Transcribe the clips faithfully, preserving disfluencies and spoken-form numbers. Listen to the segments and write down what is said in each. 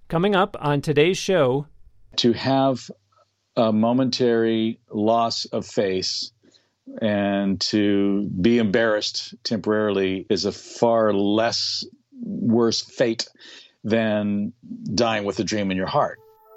Coming up on today's show, to have a momentary loss of face and to be embarrassed temporarily is a far less worse fate than dying with a dream in your heart.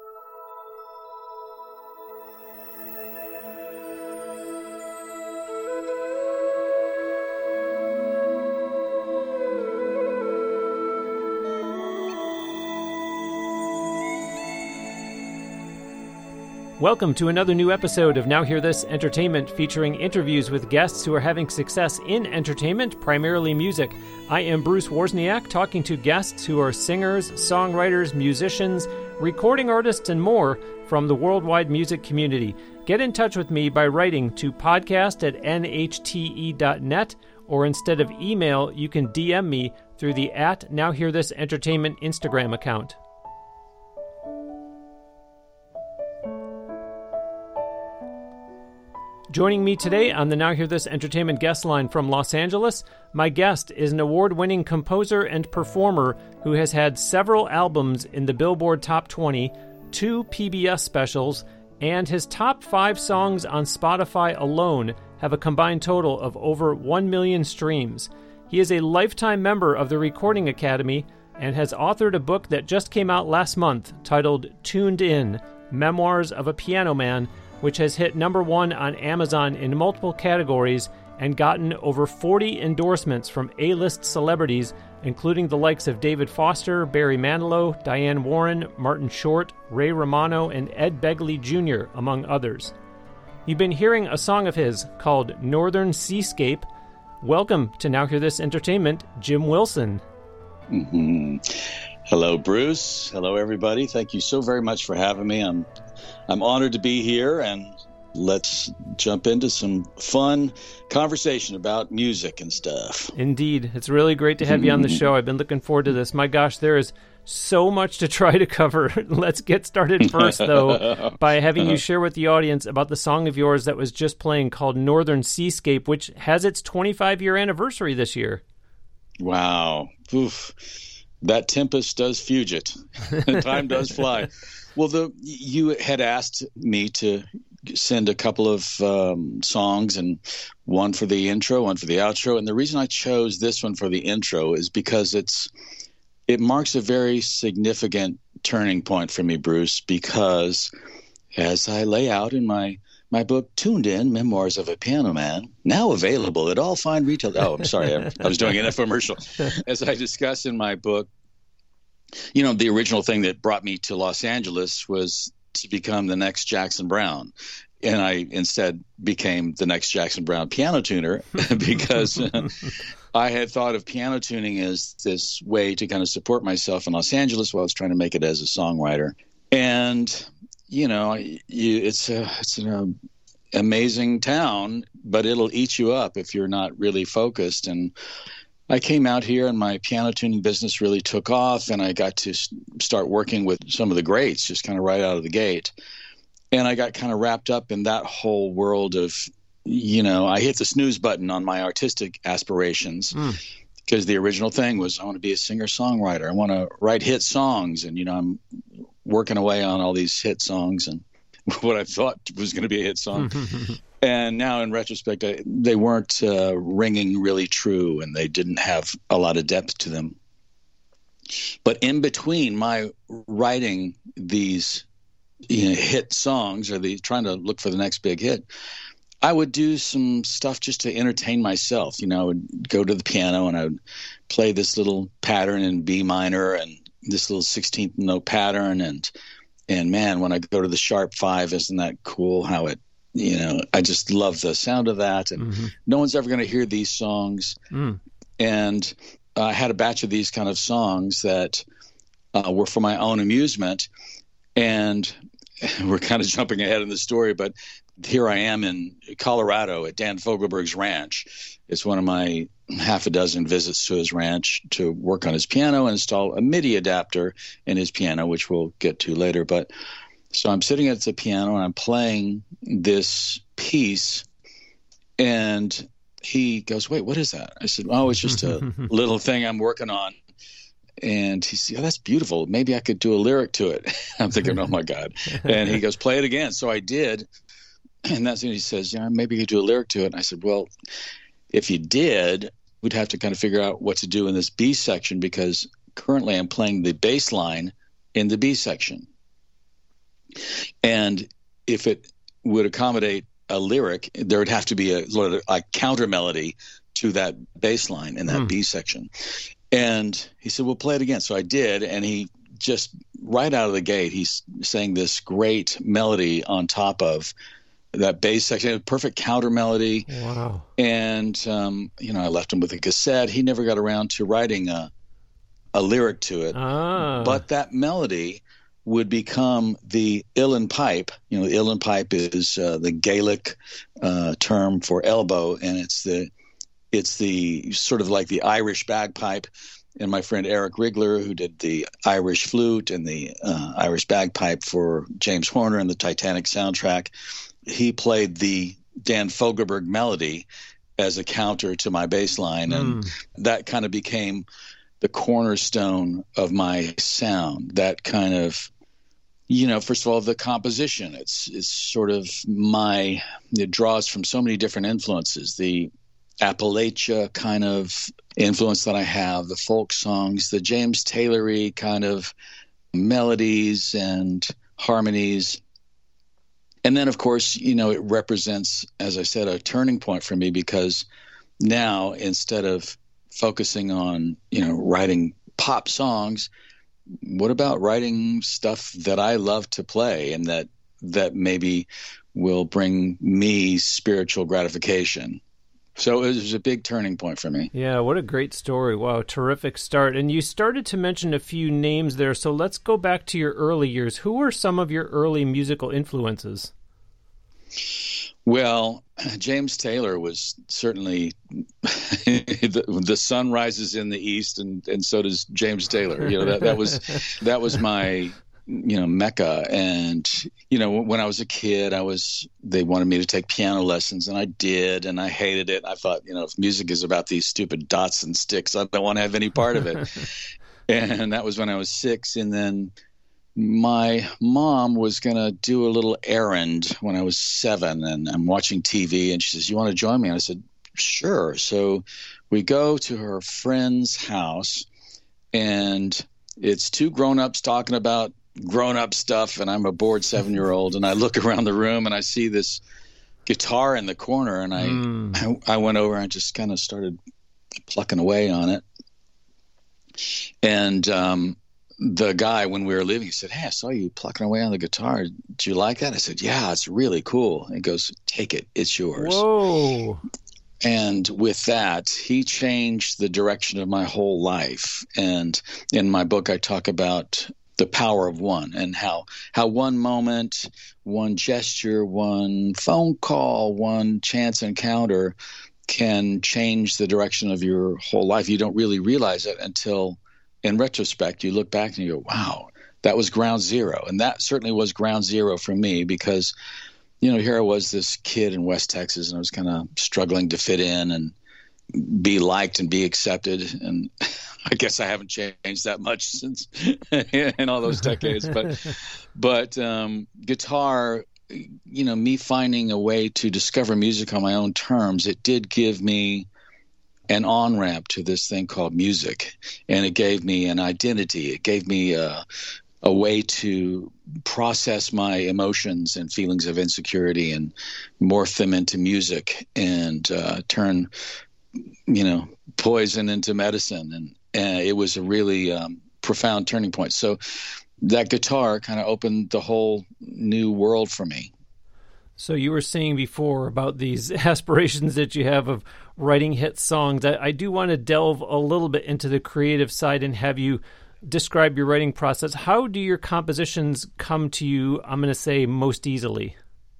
Welcome to another new episode of Now Hear This Entertainment, featuring interviews with guests who are having success in entertainment, primarily music. I am Bruce Wozniak, talking to guests who are singers, songwriters, musicians, recording artists, and more from the worldwide music community. Get in touch with me by writing to podcast at n h t e dot net, or instead of email, you can D M me through the at Now Hear This Entertainment Instagram account. Joining me today on the Now Hear This Entertainment guest line from Los Angeles, my guest is an award-winning composer and performer who has had several albums in the Billboard Top twenty, two P B S specials, and his top five songs on Spotify alone have a combined total of over one million streams. He is a lifetime member of the Recording Academy and has authored a book that just came out last month titled Tuned In, Memoirs of a Piano Man, which has hit number one on Amazon in multiple categories and gotten over forty endorsements from A-list celebrities, including the likes of David Foster, Barry Manilow, Diane Warren, Martin Short, Ray Romano, and Ed Begley Junior, among others. You've been hearing a song of his called Northern Seascape. Welcome to Now Hear This Entertainment, Jim Wilson. Mm-hmm. Hello, Bruce. Hello, everybody. Thank you so very much for having me. I'm I'm honored to be here, and let's jump into some fun conversation about music and stuff. Indeed. It's really great to have you on the show. I've been looking forward to this. My gosh, there is so much to try to cover. Let's get started first, though, by having you share with the audience about the song of yours that was just playing called Northern Seascape, which has its twenty-five-year anniversary this year. Wow. Oof. That tempest does fugit. Time does fly. Well, the you had asked me to send a couple of um, songs, and one for the intro, one for the outro. And the reason I chose this one for the intro is because it's it marks a very significant turning point for me, Bruce, because as I lay out in my my book, Tuned In, Memoirs of a Piano Man, now available at all fine retail. Oh, I'm sorry. I, I was doing an infomercial. As I discuss in my book, you know, the original thing that brought me to Los Angeles was to become the next Jackson Browne. And I instead became the next Jackson Browne piano tuner because uh, I had thought of piano tuning as this way to kind of support myself in Los Angeles while I was trying to make it as a songwriter. And you know, you, it's a, it's an um, amazing town, but it'll eat you up if you're not really focused. And I came out here and my piano tuning business really took off, and I got to start working with some of the greats just kind of right out of the gate. And I got kind of wrapped up in that whole world of, you know, I hit the snooze button on my artistic aspirations. Mm. Because the original thing was I want to be a singer-songwriter. I want to write hit songs. And, you know, I'm working away on all these hit songs and what I thought was going to be a hit song. And now in retrospect, I, they weren't uh, ringing really true, and they didn't have a lot of depth to them. But in between my writing these you know, hit songs, or the trying to look for the next big hit, I would do some stuff just to entertain myself. You know, I would go to the piano and I would play this little pattern in B minor and this little sixteenth note pattern. And, and man, when I go to the sharp five, isn't that cool how it, you know, I just love the sound of that. And mm-hmm. no one's ever going to hear these songs. Mm. And I had a batch of these kind of songs that uh, were for my own amusement. And we're kind of jumping ahead in the story, but here I am in Colorado at Dan Fogelberg's ranch. It's one of my half a dozen visits to his ranch to work on his piano and install a MIDI adapter in his piano, which we'll get to later. But so I'm sitting at the piano and I'm playing this piece, and he goes, "Wait, what is that?" I said, "Oh, it's just a little thing I'm working on." And he said, oh, that's beautiful. Maybe I could do a lyric to it. I'm thinking, oh, my God. And he goes, play it again. So I did. And that's when he says, yeah, maybe you could do a lyric to it. And I said, well, if you did, we'd have to kind of figure out what to do in this B section, because currently I'm playing the bass line in the B section. And if it would accommodate a lyric, there would have to be a, sort of a counter melody to that bass line in that mm. B section. And he said, well, play it again. So I did. And he just right out of the gate, he's sang this great melody on top of that bass section, a perfect counter melody. Wow. And, um, you know, I left him with a cassette. He never got around to writing a, a lyric to it. Ah. But that melody would become the uilleann pipe. You know, the uilleann pipe is uh, the Gaelic uh, term for elbow, and it's the it's the sort of like the Irish bagpipe. And my friend Eric Rigler, who did the Irish flute and the uh, Irish bagpipe for James Horner and the Titanic soundtrack, he played the Dan Fogelberg melody as a counter to my bass line, and mm. that kind of became the cornerstone of my sound. That kind of, you know, first of all, the composition, it's, it's sort of my, it draws from so many different influences. The Appalachia kind of influence that I have, the folk songs, the James Taylor-y kind of melodies and harmonies. And then, of course, you know, it represents, as I said, a turning point for me, because now instead of focusing on, you know, writing pop songs, what about writing stuff that I love to play and that that maybe will bring me spiritual gratification? So it was a big turning point for me. Yeah, what a great story. Wow, terrific start. And you started to mention a few names there, so let's go back to your early years. Who were some of your early musical influences? Well, James Taylor was certainly the, the sun rises in the east, and, and so does James Taylor. You know, that, that was that was my, you know, mecca. And, you know, when I was a kid, I was, they wanted me to take piano lessons, and I did, and I hated it. I thought, you know, if music is about these stupid dots and sticks, I don't want to have any part of it. And that was when I was six. And then my mom was going to do a little errand when I was seven, and I'm watching T V, and she says, you want to join me? And I said, sure. So we go to her friend's house, and it's two grown-ups talking about grown-up stuff, and I'm a bored seven-year-old, and I look around the room, and I see this guitar in the corner, and I, mm. I, I went over and just kind of started plucking away on it. And um, the guy, when we were leaving, he said, hey, I saw you plucking away on the guitar. Do you like that? I said, yeah, it's really cool. And he goes, take it. It's yours. Whoa. And with that, he changed the direction of my whole life. And in my book, I talk about the power of one, and how how one moment, one gesture, one phone call, one chance encounter can change the direction of your whole life. You don't really realize it until, in retrospect, you look back and you go, wow, that was ground zero. And that certainly was ground zero for me, because, you know, here I was, this kid in West Texas, and I was kind of struggling to fit in and be liked and be accepted. And I guess I haven't changed that much since in all those decades. But, but um, guitar, you know, me finding a way to discover music on my own terms, it did give me an on-ramp to this thing called music. And it gave me an identity. It gave me a, a way to process my emotions and feelings of insecurity and morph them into music, and uh, turn, you know, poison into medicine. And, and it was a really um, profound turning point. So that guitar kind of opened the whole new world for me. So you were saying before about these aspirations that you have of writing hit songs. I, I do want to delve a little bit into the creative side and have you describe your writing process. How do your compositions come to you, I'm going to say, most easily?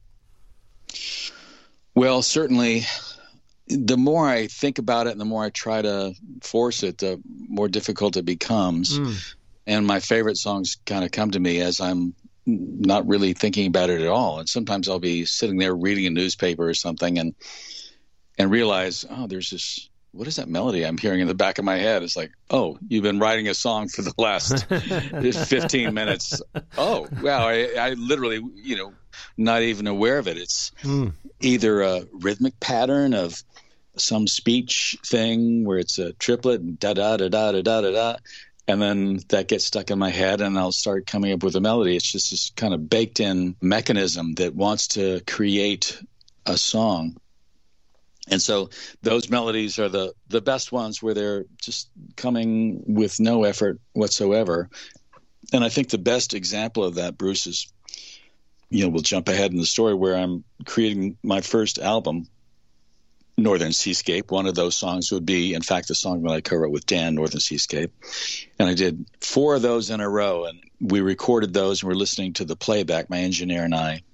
Well, certainly the more I think about it and the more I try to force it, the more difficult it becomes. Mm. And my favorite songs kind of come to me as I'm not really thinking about it at all. And sometimes I'll be sitting there reading a newspaper or something and and realize, oh, there's this what is that melody I'm hearing in the back of my head? It's like, oh, you've been writing a song for the last fifteen minutes. Oh, wow. I, I literally, you know, not even aware of it. It's mm. either a rhythmic pattern of some speech thing where it's a triplet and da da da da da da da da. And then that gets stuck in my head and I'll start coming up with a melody. It's just this kind of baked in mechanism that wants to create a song. And so those melodies are the, the best ones where they're just coming with no effort whatsoever. And I think the best example of that, Bruce, is, you know, we'll jump ahead in the story where I'm creating my first album, Northern Seascape. One of those songs would be, in fact, the song that I co-wrote with Dan, Northern Seascape. And I did four of those in a row, and we recorded those, and we're listening to the playback, my engineer and I.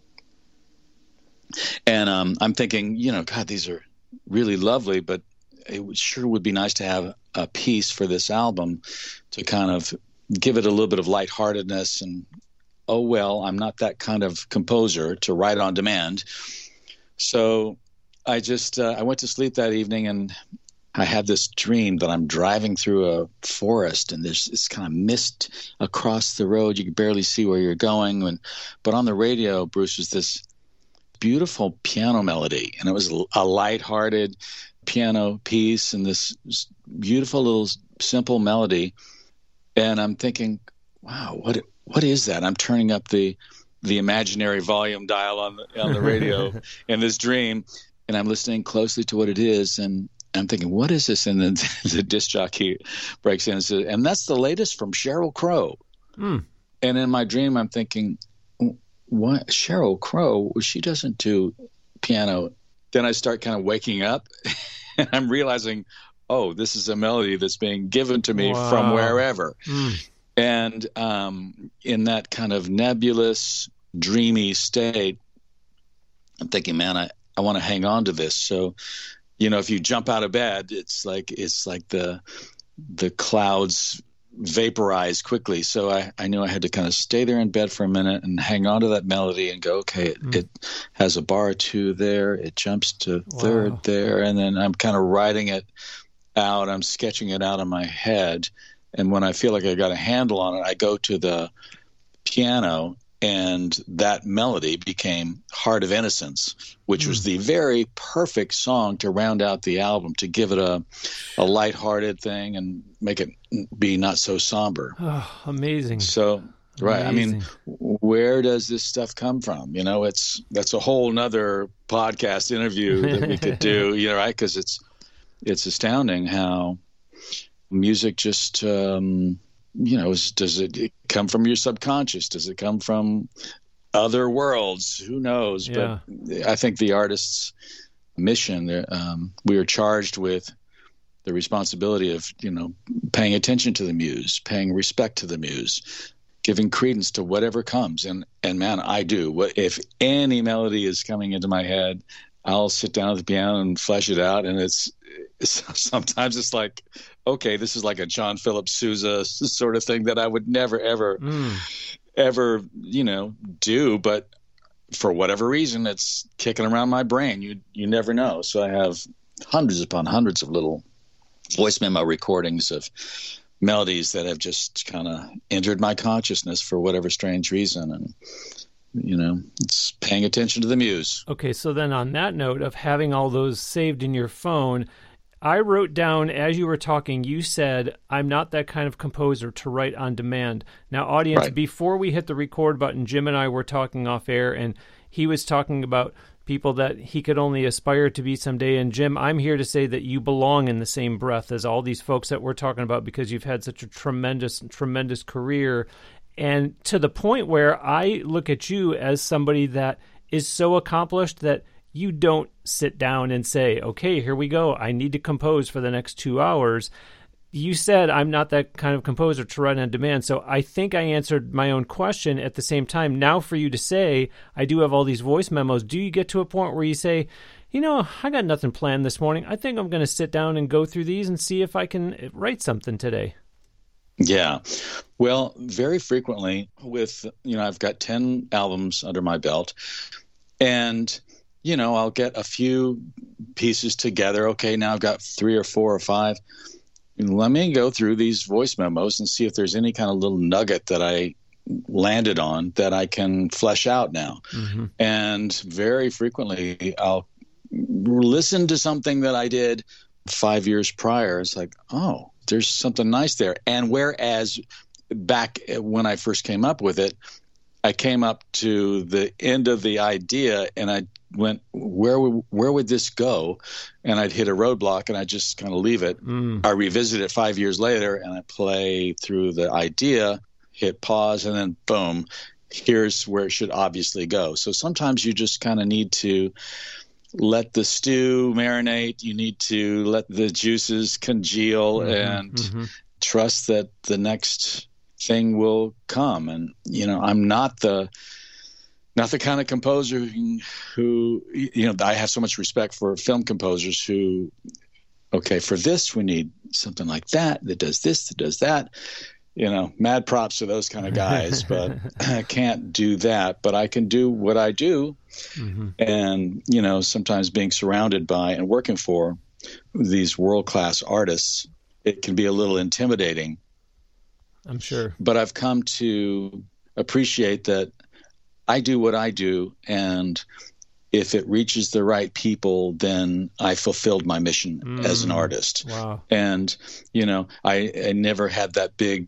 And um, I'm thinking, you know, God, these are really lovely, but it sure would be nice to have a piece for this album to kind of give it a little bit of lightheartedness. And, oh, well, I'm not that kind of composer to write on demand. So I just, uh, I went to sleep that evening and I had this dream that I'm driving through a forest and there's this kind of mist across the road. You can barely see where you're going. And, but on the radio, Bruce, was this beautiful piano melody, and it was a lighthearted piano piece and this beautiful little simple melody. And I'm thinking, wow, what what is that? I'm turning up the the imaginary volume dial on the on the radio in this dream, and I'm listening closely to what it is, and I'm thinking, what is this? And then the disc jockey breaks in and says, and that's the latest from Sheryl Crow. Mm. And in my dream, I'm thinking, what, Sheryl Crow, she doesn't do piano. Then I start kind of waking up and I'm realizing, oh, this is a melody that's being given to me wow. from wherever. Mm. And um, in that kind of nebulous, dreamy state, I'm thinking, man, I, I want to hang on to this. So, you know, if you jump out of bed, it's like it's like the the clouds vaporize quickly. So I, I knew I had to kind of stay there in bed for a minute and hang on to that melody and go, okay, it, mm. it has a bar or two there. It jumps to wow. third there. And then I'm kind of writing it out. I'm sketching it out in my head. And when I feel like I got a handle on it, I go to the piano, and that melody became Heart of Innocence, which mm. was the very perfect song to round out the album, to give it a, a lighthearted thing and make it be not so somber. Oh, amazing. So, right. Amazing. I mean, where does this stuff come from? You know, it's, that's a whole nother podcast interview that we could do, you know, right? Because it's, it's astounding how music just, um, you know, does it come from your subconscious? Does it come from other worlds? Who knows? Yeah. But I think the artist's mission, um, we are charged with the responsibility of, you know, paying attention to the muse, paying respect to the muse, giving credence to whatever comes. And, and man, I do. What if any melody is coming into my head, I'll sit down at the piano and flesh it out. And it's, it's sometimes it's like, okay, this is like a John Philip Sousa sort of thing that I would never, ever, mm. ever, you know, do. But for whatever reason, it's kicking around my brain. You you never know. So I have hundreds upon hundreds of little voice memo recordings of melodies that have just kind of entered my consciousness for whatever strange reason. And, you know, it's paying attention to the muse. Okay, so then on that note of having all those saved in your phone, I wrote down, as you were talking, you said, I'm not that kind of composer to write on demand. Now, audience, right. Before we hit the record button, Jim and I were talking off air, and he was talking about people that he could only aspire to be someday. And Jim, I'm here to say that you belong in the same breath as all these folks that we're talking about, because you've had such a tremendous, tremendous career. And to the point where I look at you as somebody that is so accomplished that you don't sit down and say, okay, here we go. I need to compose for the next two hours. You said, I'm not that kind of composer to write on demand. So I think I answered my own question at the same time. Now for you to say, I do have all these voice memos. Do you get to a point where you say, you know, I got nothing planned this morning. I think I'm going to sit down and go through these and see if I can write something today? Yeah. Well, very frequently with, you know, I've got ten albums under my belt, and you know, I'll get a few pieces together. Okay, now I've got three or four or five. Let me go through these voice memos and see if there's any kind of little nugget that I landed on that I can flesh out now. Mm-hmm. And very frequently I'll listen to something that I did five years prior. It's like, oh, there's something nice there. And whereas back when I first came up with it, I came up to the end of the idea and I went, where would, where would this go? And I'd hit a roadblock and I just kind of leave it. Mm. I revisit it five years later and I play through the idea, hit pause, and then boom, here's where it should obviously go. So sometimes you just kind of need to let the stew marinate. You need to let the juices congeal mm-hmm, and mm-hmm. trust that the next thing will come. And, you know, I'm not the not the kind of composer who, you know, I have so much respect for film composers who, okay, for this, we need something like that, that does this, that does that. You know, mad props to those kind of guys, but I can't do that. But I can do what I do. Mm-hmm. And, you know, sometimes being surrounded by and working for these world-class artists, it can be a little intimidating. I'm sure. But I've come to appreciate that I do what I do, and if it reaches the right people, then I fulfilled my mission mm. as an artist. Wow. And, you know, I, I never had that big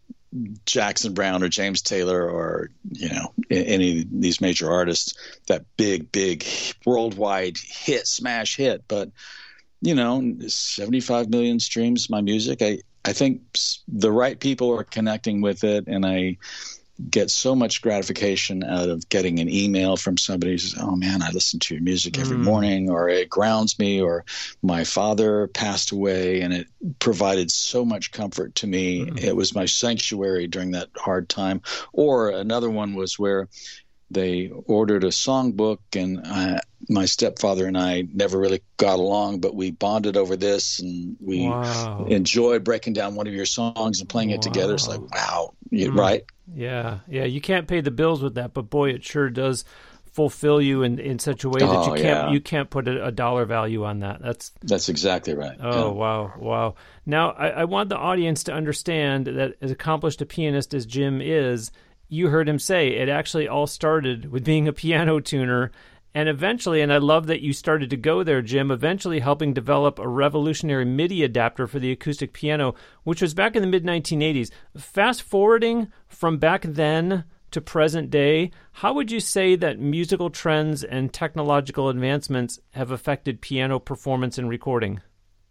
Jackson Browne or James Taylor or, you know, any of these major artists, that big, big worldwide hit, smash hit. But, you know, seventy-five million streams, my music, I, I think the right people are connecting with it, and I get so much gratification out of getting an email from somebody who says, oh man, I listen to your music every mm. morning, or it grounds me, or my father passed away and it provided so much comfort to me. Mm. It was my sanctuary during that hard time. Or another one was where they ordered a songbook, and I, my stepfather and I never really got along, but we bonded over this, and we wow. enjoyed breaking down one of your songs and playing wow. it together. It's like, wow, you, mm. right? Yeah, yeah. You can't pay the bills with that, but boy, it sure does fulfill you in, in such a way that oh, you can't yeah. you can't put a, a dollar value on that. That's that's exactly right. Oh yeah. wow, wow. Now I, I want the audience to understand that as accomplished a pianist as Jim is, you heard him say it actually all started with being a piano tuner. And eventually, and I love that you started to go there, Jim, eventually helping develop a revolutionary MIDI adapter for the acoustic piano, which was back in the mid nineteen eighties. Fast forwarding from back then to present day, how would you say that musical trends and technological advancements have affected piano performance and recording?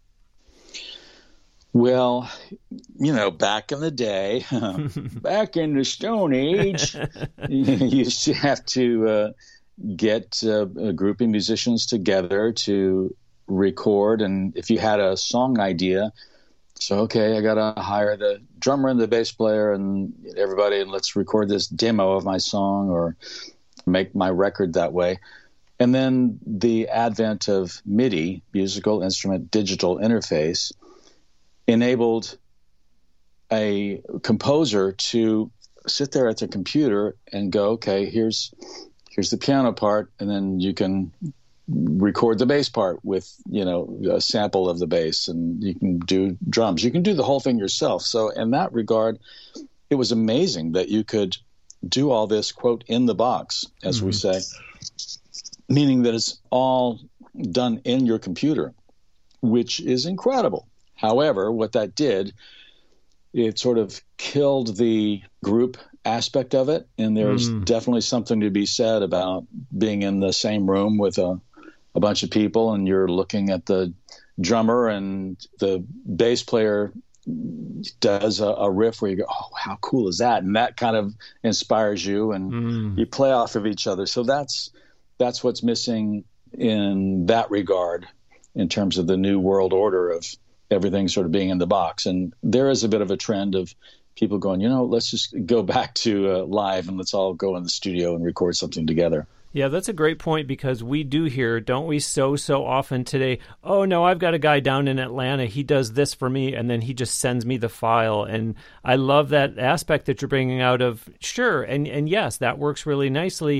Well, you know, back in the day, back in the Stone Age, you used to have to uh, get uh, a group of musicians together to record. And if you had a song idea, so, okay, I got to hire the drummer and the bass player and everybody, and let's record this demo of my song or make my record that way. And then the advent of MIDI, musical instrument digital interface, enabled a composer to sit there at the computer and go, okay, here's here's the piano part, and then you can record the bass part with, you know, a sample of the bass, and you can do drums. You can do the whole thing yourself. So in that regard, it was amazing that you could do all this, quote, in the box, as mm-hmm. we say, meaning that it's all done in your computer, which is incredible. However, what that did, it sort of killed the group aspect of it. And there's mm. definitely something to be said about being in the same room with a, a bunch of people, and you're looking at the drummer and the bass player does a, a riff where you go, oh, how cool is that? And that kind of inspires you, and mm. you play off of each other. So that's that's what's missing in that regard in terms of the new world order of everything sort of being in the box. And there is a bit of a trend of people going, you know, let's just go back to uh, live and let's all go in the studio and record something together. Yeah, that's a great point, because we do hear, don't we, so, so often today, oh, no, I've got a guy down in Atlanta, he does this for me, and then he just sends me the file. And I love that aspect that you're bringing out of, sure, and, and yes, that works really nicely.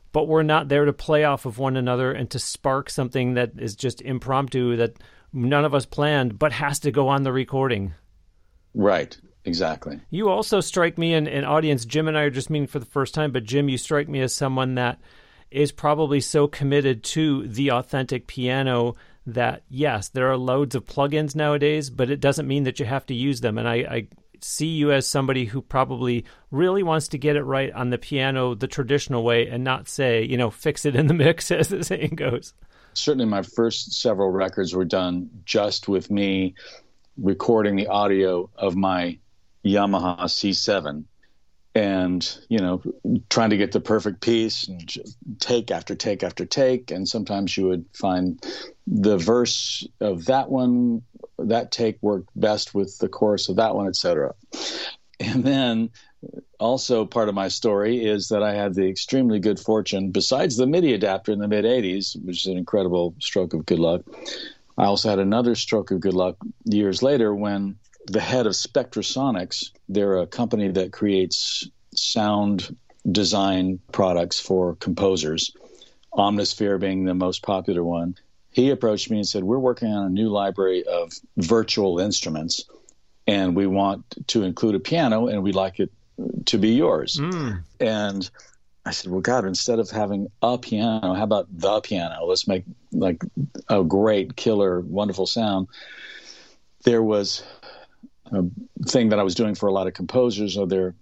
but we're not there to play off of one another and to spark something that is just impromptu that none of us planned, but has to go on the recording. Right. Exactly. You also strike me, in an audience, Jim and I are just meeting for the first time, but Jim, you strike me as someone that is probably so committed to the authentic piano that, yes, there are loads of plugins nowadays, but it doesn't mean that you have to use them. And I, I see you as somebody who probably really wants to get it right on the piano the traditional way and not say, you know, fix it in the mix, as the saying goes. Certainly my first several records were done just with me recording the audio of my Yamaha C seven and, you know, trying to get the perfect piece and take after take after take. And sometimes you would find the verse of that one, that take worked best with the chorus of that one, et cetera. And then also part of my story is that I had the extremely good fortune, besides the MIDI adapter in the mid-eighties, which is an incredible stroke of good luck, I also had another stroke of good luck years later when the head of Spectrasonics, they're a company that creates sound design products for composers, Omnisphere being the most popular one. He approached me and said, we're working on a new library of virtual instruments, and we want to include a piano, and we'd like it to be yours. Mm. And I said, well, God, instead of having a piano, how about the piano? Let's make like a great, killer, wonderful sound. There was a thing that I was doing for a lot of composers, or their,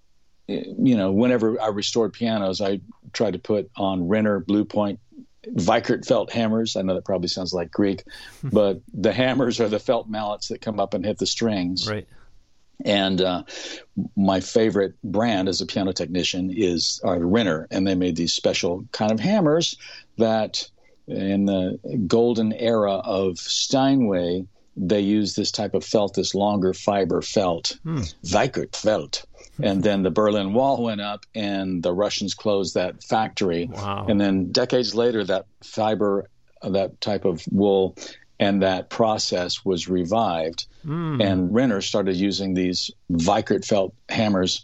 you know, whenever I restored pianos, I tried to put on Renner, Blue Point, Vikert felt hammers. I know that probably sounds like Greek, but the hammers are the felt mallets that come up and hit the strings. Right. And uh, my favorite brand as a piano technician is uh, Renner, and they made these special kind of hammers that in the golden era of Steinway, they used this type of felt, this longer fiber felt, hmm. Vikert felt. And then the Berlin Wall went up and the Russians closed that factory. Wow. And then decades later, that fiber, that type of wool and that process was revived. Mm. And Renner started using these Vikert felt hammers.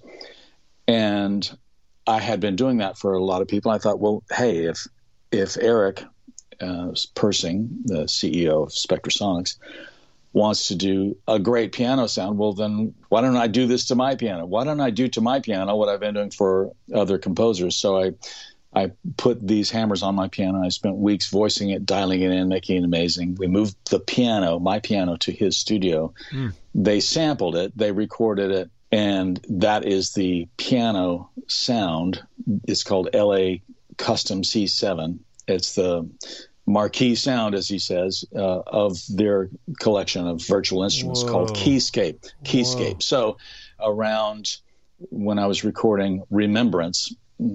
And I had been doing that for a lot of people. I thought, well, hey, if if Eric uh, Persing, the C E O of Spectrasonics, wants to do a great piano sound, well, then why don't I do this to my piano? Why don't I do to my piano what I've been doing for other composers? So I I put these hammers on my piano. I spent weeks voicing it, dialing it in, making it amazing. We moved the piano, my piano, to his studio. Mm. They sampled it, they recorded it, and that is the piano sound. It's called L A Custom C seven. It's the marquee sound, as he says, uh, of their collection of virtual instruments Whoa. called Keyscape. Keyscape. Whoa. So around when I was recording Remembrance,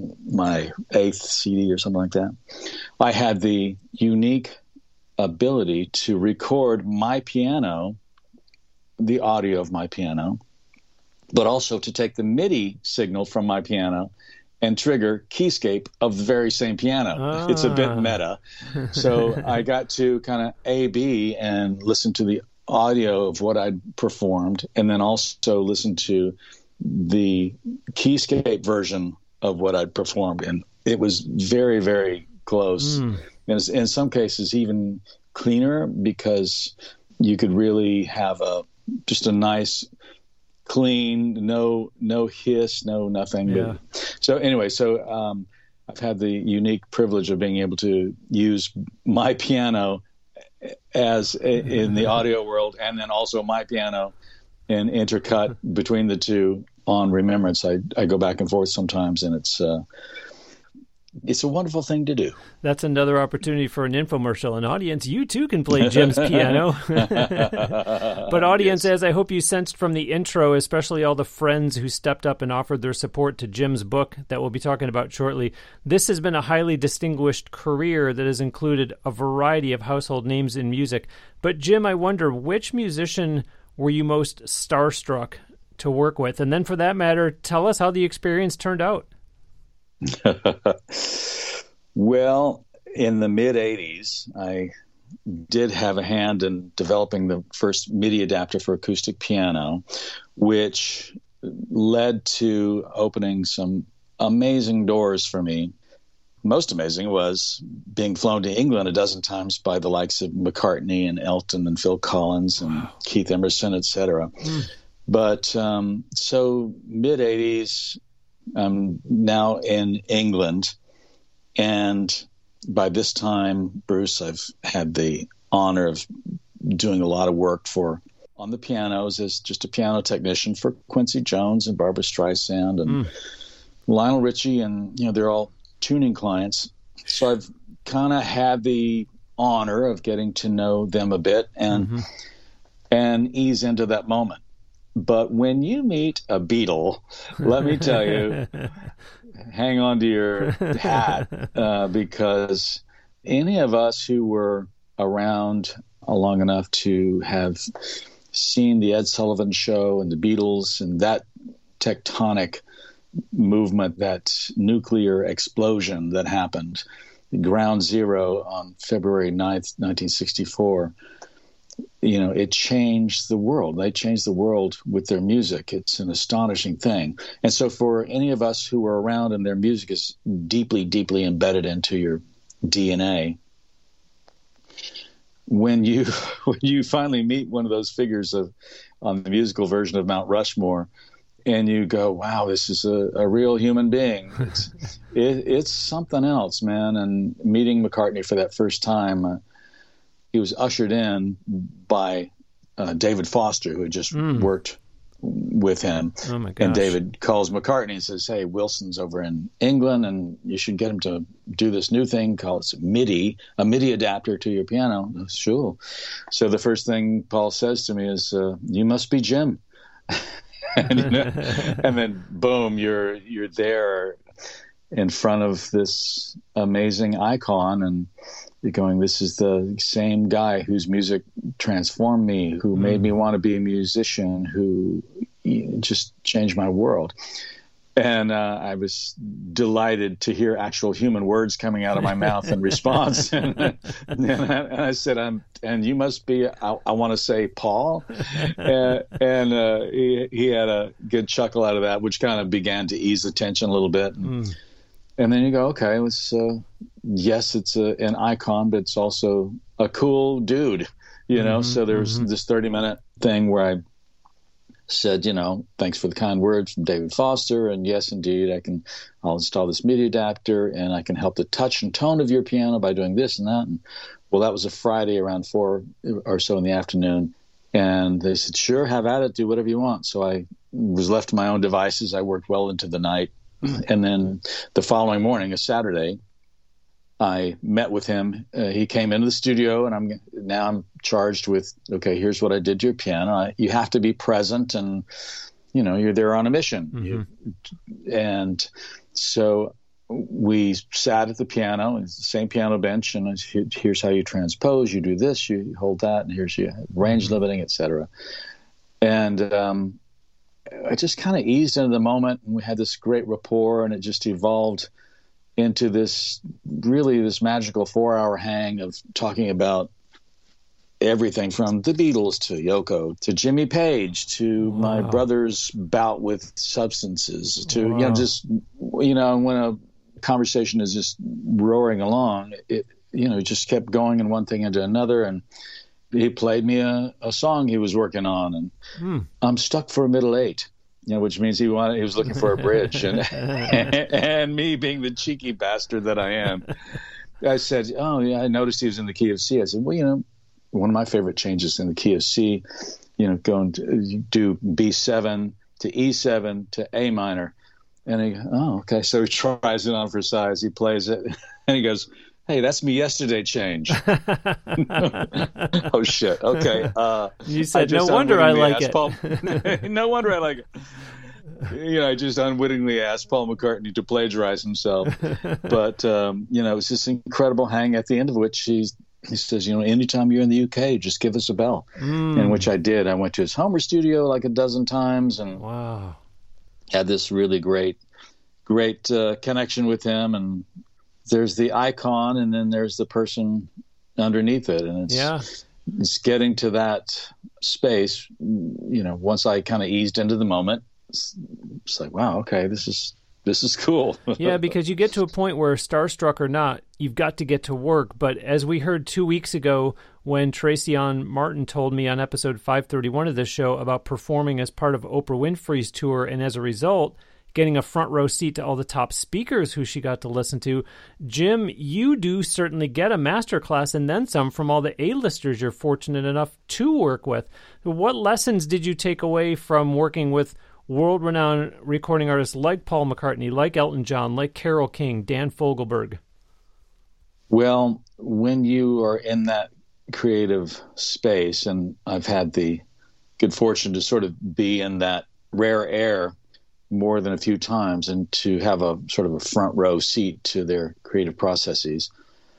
my eighth C D or something like that, I had the unique ability to record my piano, the audio of my piano, but also to take the MIDI signal from my piano and trigger Keyscape of the very same piano. Ah. It's a bit meta. So I got to kind of A B and listen to the audio of what I'd performed, and then also listen to the Keyscape version of what I'd performed. And it was very, very close. Mm. And in some cases, even cleaner, because you could really have a just a nice, clean, no no hiss, no nothing. Yeah. But, so anyway, so um, I've had the unique privilege of being able to use my piano as in the audio world, and then also my piano and intercut between the two on Remembrance. I, I go back and forth sometimes, and it's uh, it's a wonderful thing to do. That's another opportunity for an infomercial. An audience, you too can play Jim's piano. But audience, yes. As I hope you sensed from the intro, especially all the friends who stepped up and offered their support to Jim's book that we'll be talking about shortly, this has been a highly distinguished career that has included a variety of household names in music. But Jim, I wonder, which musician were you most starstruck to work with? And then for that matter, tell us how the experience turned out. Well, in the mid-eighties, I did have a hand in developing the first MIDI adapter for acoustic piano, which led to opening some amazing doors for me. most amazing was being flown to England a dozen times by the likes of McCartney and Elton and Phil Collins and wow. Keith Emerson, et cetera. Mm. But um, so mid-eighties, I'm now in England. And by this time, Bruce, I've had the honor of doing a lot of work for on the pianos as just a piano technician for Quincy Jones and Barbra Streisand and mm. Lionel Richie. And, you know, they're all tuning clients. So I've kind of had the honor of getting to know them a bit and mm-hmm. and ease into that moment. But when you meet a Beatle, let me tell you, hang on to your hat uh, because any of us who were around long enough to have seen the Ed Sullivan Show and the Beatles and that tectonic movement, that nuclear explosion that happened, ground zero on February ninth, nineteen sixty-four, you know, it changed the world. They changed the world with their music. It's an astonishing thing. And so for any of us who were around and their music is deeply, deeply embedded into your D N A, when you when you finally meet one of those figures of on the musical version of Mount Rushmore, and you go, wow, this is a, a real human being. It's, it, it's something else, man. And meeting McCartney for that first time, uh, he was ushered in by uh, David Foster, who had just mm. worked with him. Oh my gosh. And David calls McCartney and says, hey, Wilson's over in England, and you should get him to do this new thing called MIDI, a MIDI adapter to your piano. Sure. So the first thing Paul says to me is, uh, you must be Jim. and, you know, and then boom, you're you're there in front of this amazing icon, and you're going, this is the same guy whose music transformed me, who mm. made me want to be a musician, who just changed my world. And uh, I was delighted to hear actual human words coming out of my mouth in response. and, and, I, and I said, I'm, and you must be, I, I want to say Paul. and and uh, he, he had a good chuckle out of that, which kind of began to ease the tension a little bit. And, mm. and then you go, okay, it was, uh, yes, it's a, an icon, but it's also a cool dude, you know? Mm-hmm, so there was mm-hmm. this thirty minute thing where I said, you know, thanks for the kind words from David Foster. And yes, indeed, I can, I'll install this MIDI adapter and I can help the touch and tone of your piano by doing this and that. And well, that was a Friday around four or so in the afternoon. And they said, sure, have at it, do whatever you want. So I was left to my own devices. I worked well into the night. And then the following morning, a Saturday, I met with him. Uh, he came into the studio, and I'm now I'm charged with, okay, here's what I did to your piano. I, you have to be present, and you know you're there on a mission. Mm-hmm. You, and so we sat at the piano, it's the same piano bench, and I, here's how you transpose. You do this, you hold that, and here's your range mm-hmm. limiting, et cetera. And um, I just kind of eased into the moment, and we had this great rapport, and it just evolved into this really this magical four hour hang of talking about everything from the Beatles to Yoko to Jimmy Page to wow. my brother's bout with substances to, wow. you know, just, you know, when a conversation is just roaring along, it, you know, just kept going and one thing into another. And he played me a, a song he was working on, and hmm. I'm stuck for a middle eight. You know, which means he wanted, he was looking for a bridge, and, and and me being the cheeky bastard that I am, I said, "Oh yeah, I noticed he was in the key of C." I said, "Well, you know, one of my favorite changes in the key of C, you know, going to do B seven to E seven to A minor," and he, oh, okay, so he tries it on for size, he plays it, and he goes, hey, that's me yesterday change. Oh, shit. Okay. Uh, you said, no wonder I like it. Paul, no wonder I like it. You know, I just unwittingly asked Paul McCartney to plagiarize himself. But, um, you know, it was this incredible hang at the end of which he's, he says, you know, anytime you're in the U K, just give us a bell. Mm. And which I did. I went to his Homer studio like a dozen times and wow. had this really great, great uh, connection with him. And there's the icon, and then there's the person underneath it, and it's yeah. it's getting to that space. You know, once I kind of eased into the moment, it's, it's like, wow, okay, this is this is cool. Yeah, because you get to a point where, starstruck or not, you've got to get to work. But as we heard two weeks ago when Tracy Ann Martin told me on episode five thirty-one of this show about performing as part of Oprah Winfrey's tour, and as a result, getting a front row seat to all the top speakers who she got to listen to, Jim, you do certainly get a masterclass and then some from all the A-listers you're fortunate enough to work with. What lessons did you take away from working with world-renowned recording artists like Paul McCartney, like Elton John, like Carole King, Dan Fogelberg? Well, when you are in that creative space, and I've had the good fortune to sort of be in that rare air more than a few times, and to have a sort of a front row seat to their creative processes,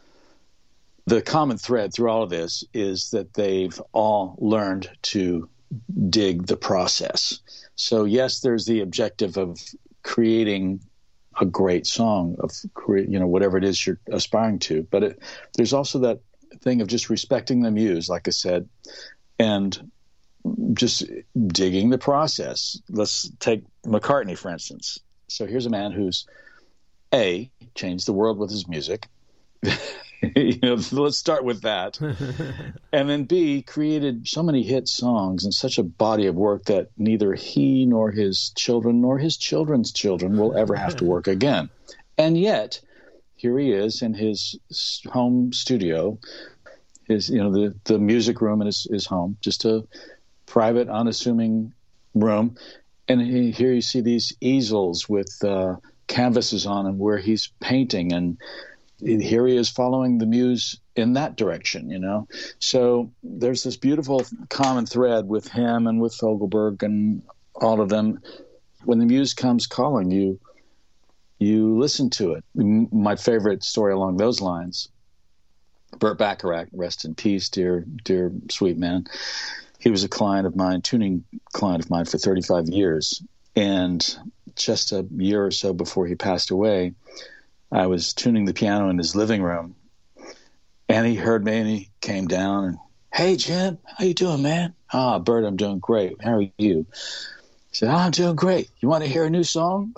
the common thread through all of this is that they've all learned to dig the process. So yes, there's the objective of creating a great song, of create, you know, whatever it is you're aspiring to, but it, there's also that thing of just respecting the muse, like I said, and just digging the process. Let's take McCartney, for instance. So here's a man who's A, changed the world with his music. you know, let's start with that. And then B, created so many hit songs and such a body of work that neither he nor his children nor his children's children will ever have to work again. And yet, here he is in his home studio, his, you know, the, the music room in his, his home, just a private, unassuming room. And he, here you see these easels with uh, canvases on them where he's painting, and here he is following the muse in that direction, you know. So there's this beautiful common thread with him and with Fogelberg and all of them. When the muse comes calling you, you listen to it. My favorite story along those lines, Burt Bacharach, rest in peace, dear, dear, sweet man. He was a client of mine, tuning client of mine for thirty-five years. And just a year or so before he passed away, I was tuning the piano in his living room, and he heard me and he came down and, "Hey, Jim, how you doing, man?" "Ah, Bert, I'm doing great. How are you?" He said, "Oh, I'm doing great. You want to hear a new song?"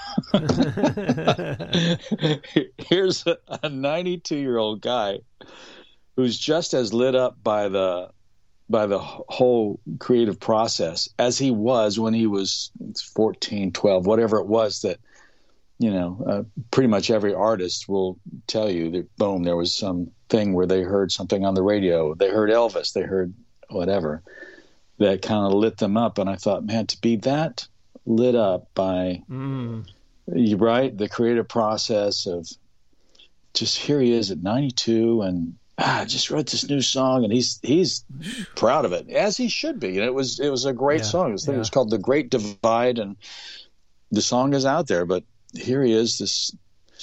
Here's a ninety-two-year-old guy who's just as lit up by the by the whole creative process as he was when he was fourteen, twelve, whatever it was that, you know, uh, pretty much every artist will tell you that, boom, there was some thing where they heard something on the radio. They heard Elvis. They heard whatever that kind of lit them up. And I thought, man, to be that lit up by, mm. you right, the creative process of just, here he is at ninety-two, and ah, I just wrote this new song, and he's he's proud of it, as he should be. And it was it was a great yeah, song. This thing yeah. was called "The Great Divide," and the song is out there. But here he is, this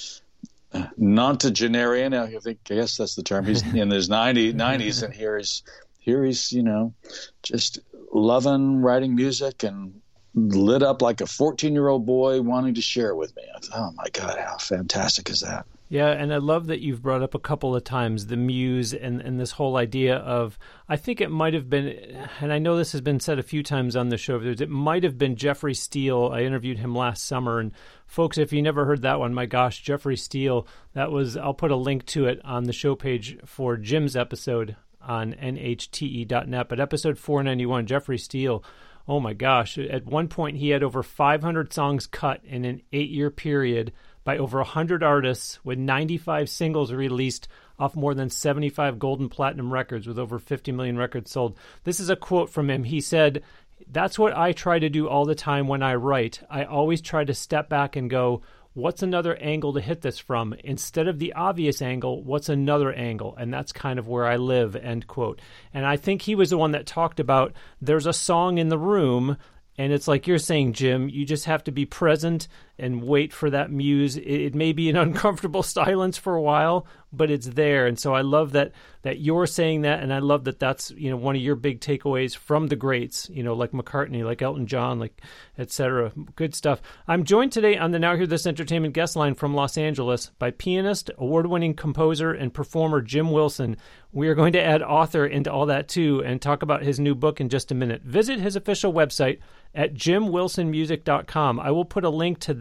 uh, nonagenarian. I think I guess that's the term. He's in his nineties, and here he's here he's you know just loving writing music and lit up like a fourteen-year-old boy wanting to share it with me. I thought, oh my God, how fantastic is that? Yeah, and I love that you've brought up a couple of times the muse and, and this whole idea of, I think it might have been, and I know this has been said a few times on the show, it might have been Jeffrey Steele. I interviewed him last summer, and folks, if you never heard that one, my gosh, Jeffrey Steele, that was, I'll put a link to it on the show page for Jim's episode on N H T E dot net, but episode four ninety-one, Jeffrey Steele, oh my gosh, at one point he had over five hundred songs cut in an eight-year period by over one hundred artists, with ninety-five singles released off more than seventy-five gold and platinum records, with over fifty million records sold. This is a quote from him. He said, "That's what I try to do all the time when I write. I always try to step back and go, what's another angle to hit this from? Instead of the obvious angle, what's another angle? And that's kind of where I live," end quote. And I think he was the one that talked about there's a song in the room, and it's like you're saying, Jim, you just have to be present and wait for that muse. It, it may be an uncomfortable silence for a while, but it's there. And so I love that that you're saying that, and I love that that's, you know, one of your big takeaways from the greats, you know, like McCartney, like Elton John, like et cetera. Good stuff. I'm joined today on the Now Hear This Entertainment guest line from Los Angeles by pianist, award-winning composer, and performer Jim Wilson. We are going to add author into all that too and talk about his new book in just a minute. Visit his official website at jim wilson music dot com. I will put a link to that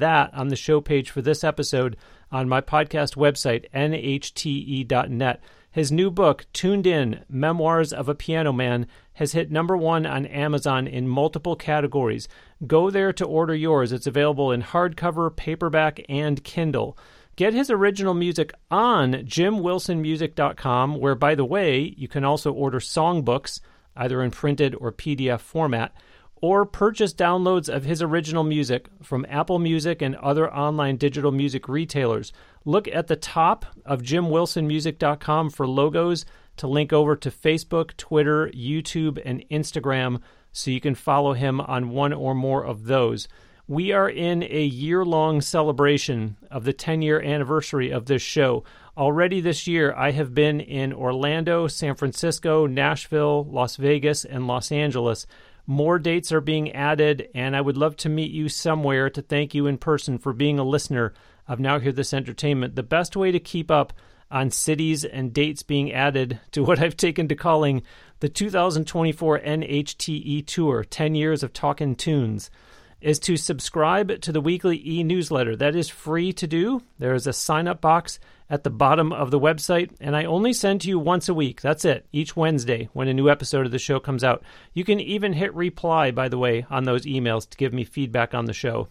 that on the show page for this episode on my podcast website, N H T E dot net. His new book, Tuned In, Memoirs of a Piano Man, has hit number one on Amazon in multiple categories. Go there to order yours. It's available in hardcover, paperback, and Kindle. Get his original music on jim wilson music dot com, where, by the way, you can also order songbooks, either in printed or P D F format, or purchase downloads of his original music from Apple Music and other online digital music retailers. Look at the top of jim wilson music dot com for logos to link over to Facebook, Twitter, YouTube, and Instagram so you can follow him on one or more of those. We are in a year-long celebration of the ten-year anniversary of this show. Already this year, I have been in Orlando, San Francisco, Nashville, Las Vegas, and Los Angeles. More dates are being added, and I would love to meet you somewhere to thank you in person for being a listener of Now Hear This Entertainment. The best way to keep up on cities and dates being added to what I've taken to calling the two thousand twenty-four N H T E Tour, ten years of Talkin' Tunes, is to subscribe to the weekly e-newsletter. That is free to do. There is a sign-up box at the bottom of the website, and I only send to you once a week. That's it, each Wednesday when a new episode of the show comes out. You can even hit reply, by the way, on those emails to give me feedback on the show.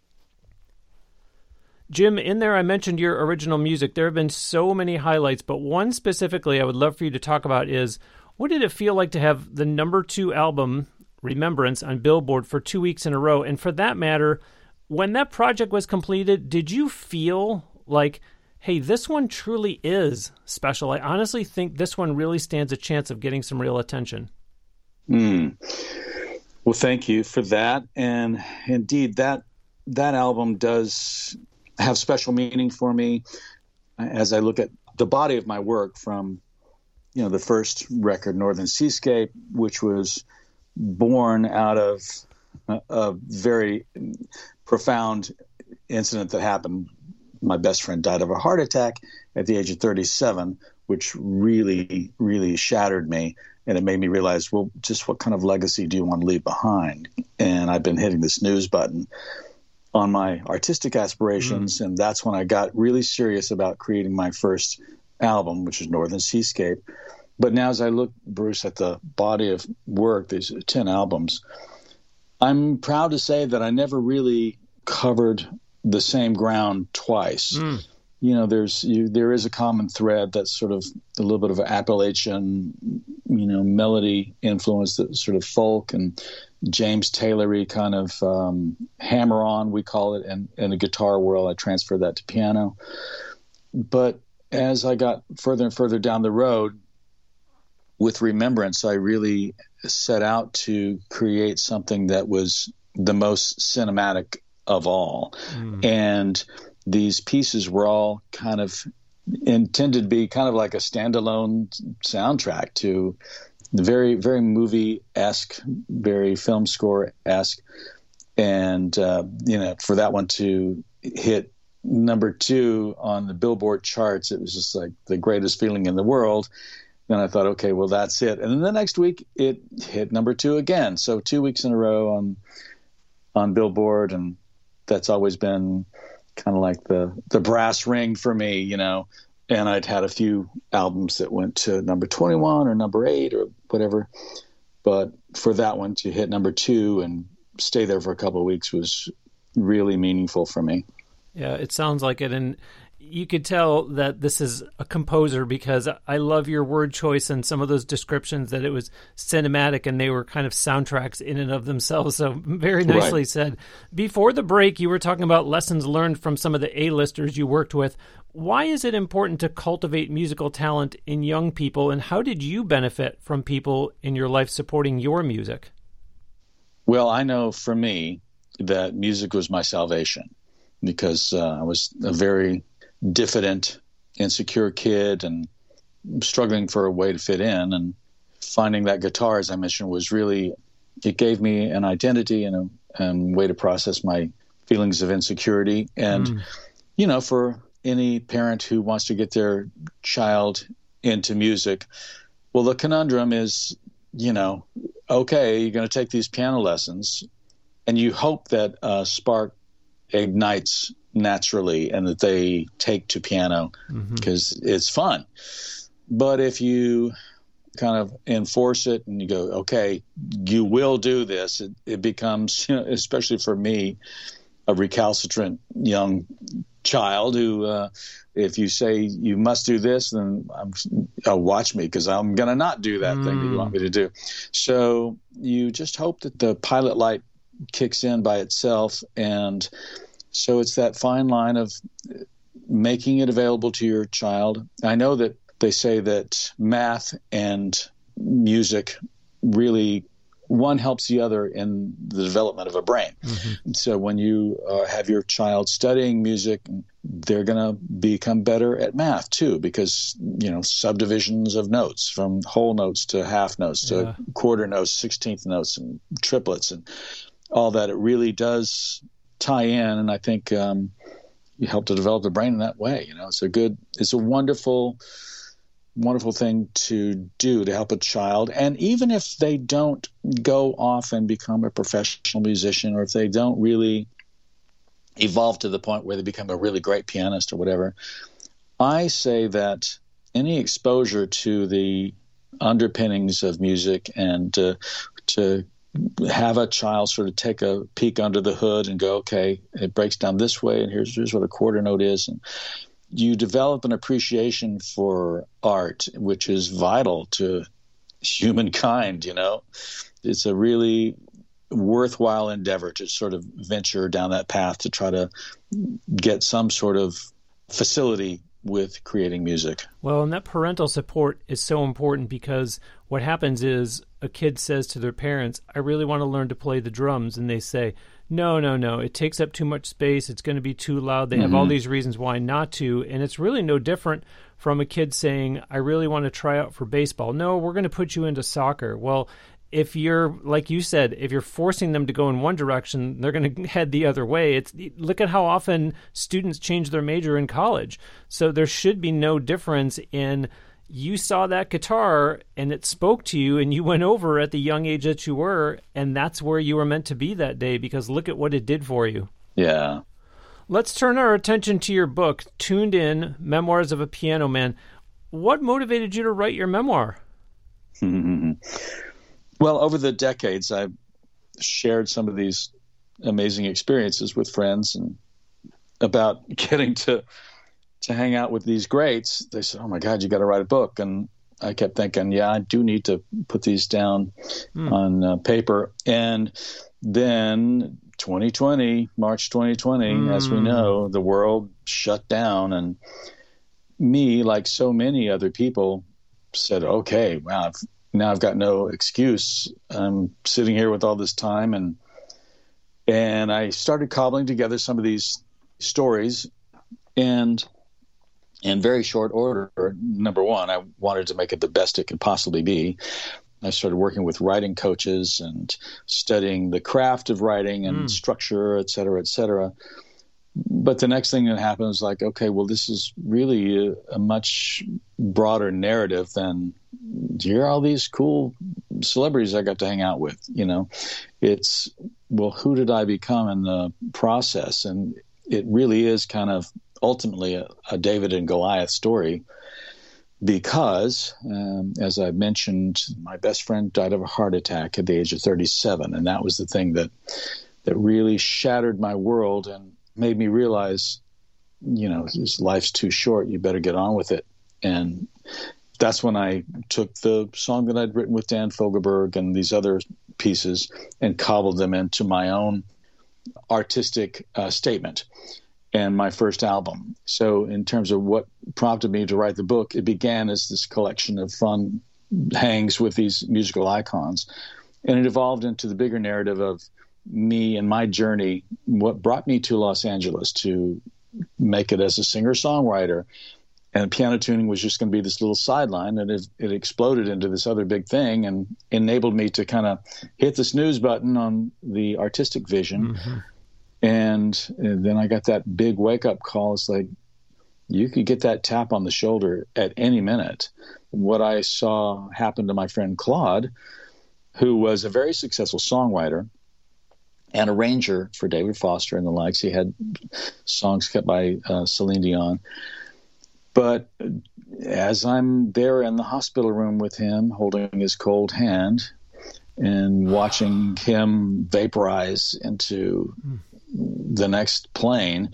Jim, in there I mentioned your original music. There have been so many highlights, but one specifically I would love for you to talk about is, what did it feel like to have the number two album, Remembrance, on Billboard for two weeks in a row? And for that matter, when that project was completed, did you feel like, hey, this one truly is special? I honestly think this one really stands a chance of getting some real attention. Mm. Well, thank you for that. And indeed, that that album does have special meaning for me as I look at the body of my work from, you know, the first record, Northern Seascape, which was born out of a, a very profound incident that happened. My best friend died of a heart attack at the age of thirty-seven, which really, really shattered me. And it made me realize, well, just what kind of legacy do you want to leave behind? And I've been hitting the snooze button on my artistic aspirations. Mm. And that's when I got really serious about creating my first album, which is Northern Seascape. But now as I look, Bruce, at the body of work, these ten albums, I'm proud to say that I never really covered the same ground twice. Mm. You know, there's you, there is a common thread that's sort of a little bit of an Appalachian, you know, melody influence, that sort of folk and James Taylory kind of um, hammer on, we call it, and in the guitar world, I transferred that to piano. But as I got further and further down the road with Remembrance, I really set out to create something that was the most cinematic of all. Mm. And these pieces were all kind of intended to be kind of like a standalone soundtrack to the very, very movie-esque, very film score-esque. And, uh, you know, for that one to hit number two on the Billboard charts, it was just like the greatest feeling in the world. Then I thought, okay, well, that's it. And then the next week, it hit number two again. So two weeks in a row on on Billboard, and that's always been kind of like the, the brass ring for me, you know. And I'd had a few albums that went to number twenty-one or number eight or whatever. But for that one to hit number two and stay there for a couple of weeks was really meaningful for me. Yeah, it sounds like it. And you could tell that this is a composer, because I love your word choice and some of those descriptions, that it was cinematic and they were kind of soundtracks in and of themselves. So very nicely right. said. Before the break, you were talking about lessons learned from some of the A-listers you worked with. Why is it important to cultivate musical talent in young people, and how did you benefit from people in your life supporting your music? Well, I know for me that music was my salvation, because uh, I was a very diffident, insecure kid and struggling for a way to fit in. And finding that guitar, as I mentioned, was really, it gave me an identity and a and way to process my feelings of insecurity. And, mm. you know, for any parent who wants to get their child into music, well, the conundrum is, you know, okay, you're going to take these piano lessons and you hope that a spark ignites naturally and that they take to piano because mm-hmm. it's fun. But if you kind of enforce it and you go, okay, you will do this, it, it becomes, you know, especially for me, a recalcitrant young child who, uh, if you say you must do this, then I'm, uh, watch me because I'm going to not do that mm. thing that you want me to do. So you just hope that the pilot light kicks in by itself. And so it's that fine line of making it available to your child. I know that they say that math and music really, one helps the other in the development of a brain. Mm-hmm. So when you uh, have your child studying music, they're going to become better at math too, because, you know, subdivisions of notes from whole notes to half notes to yeah. quarter notes, sixteenth notes and triplets and all that. It really does tie in. And I think um, you help to develop the brain in that way. You know, it's a good, it's a wonderful wonderful thing to do to help a child. And even if they don't go off and become a professional musician, or if they don't really evolve to the point where they become a really great pianist or whatever, I say that any exposure to the underpinnings of music and uh, to have a child sort of take a peek under the hood and go, okay, it breaks down this way, and here's, here's what a quarter note is. And you develop an appreciation for art, which is vital to humankind, you know. It's a really worthwhile endeavor to sort of venture down that path to try to get some sort of facility with creating music. Well, and that parental support is so important, because what happens is a kid says to their parents, I really want to learn to play the drums, and they say, no, no, no, it takes up too much space, it's going to be too loud, they mm-hmm. have all these reasons why not to, and it's really no different from a kid saying, I really want to try out for baseball. No, we're going to put you into soccer. Well, if you're, like you said, if you're forcing them to go in one direction, they're going to head the other way. It's look at how often students change their major in college. So there should be no difference in, you saw that guitar and it spoke to you and you went over at the young age that you were, and that's where you were meant to be that day, because look at what it did for you. Yeah. Let's turn our attention to your book, Tuned In, Memoirs of a Piano Man. What motivated you to write your memoir? Well, over the decades, I've shared some of these amazing experiences with friends, and about getting to to hang out with these greats. They said, oh my God, you got to write a book. And I kept thinking, yeah, I do need to put these down mm. on uh, paper. And then twenty twenty, March twenty twenty, mm. as we know, the world shut down. And me, like so many other people, said, okay, wow, I've, now I've got no excuse. I'm sitting here with all this time. And, and I started cobbling together some of these stories, and in very short order, number one, I wanted to make it the best it could possibly be. I started working with writing coaches and studying the craft of writing and mm. structure, et cetera, et cetera. But the next thing that happened was like, okay, well, this is really a, a much broader narrative than, here are all these cool celebrities I got to hang out with. You know, it's, well, who did I become in the process? And it really is kind of ultimately a, a David and Goliath story, because, um, as I mentioned, my best friend died of a heart attack at the age of thirty-seven. And that was the thing that, that really shattered my world and made me realize, you know, this life's too short. You better get on with it. And that's when I took the song that I'd written with Dan Fogelberg and these other pieces and cobbled them into my own artistic uh, statement and my first album. So in terms of what prompted me to write the book, it began as this collection of fun hangs with these musical icons. And it evolved into the bigger narrative of me and my journey, what brought me to Los Angeles to make it as a singer-songwriter. And piano tuning was just going to be this little sideline, and it, it exploded into this other big thing and enabled me to kind of hit the snooze button on the artistic vision. Mm-hmm. And, and then I got that big wake-up call. It's like, you could get that tap on the shoulder at any minute. What I saw happen to my friend Claude, who was a very successful songwriter, and arranger for David Foster and the likes. He had songs cut by uh, Celine Dion. But as I'm there in the hospital room with him, holding his cold hand and watching him vaporize into the next plane,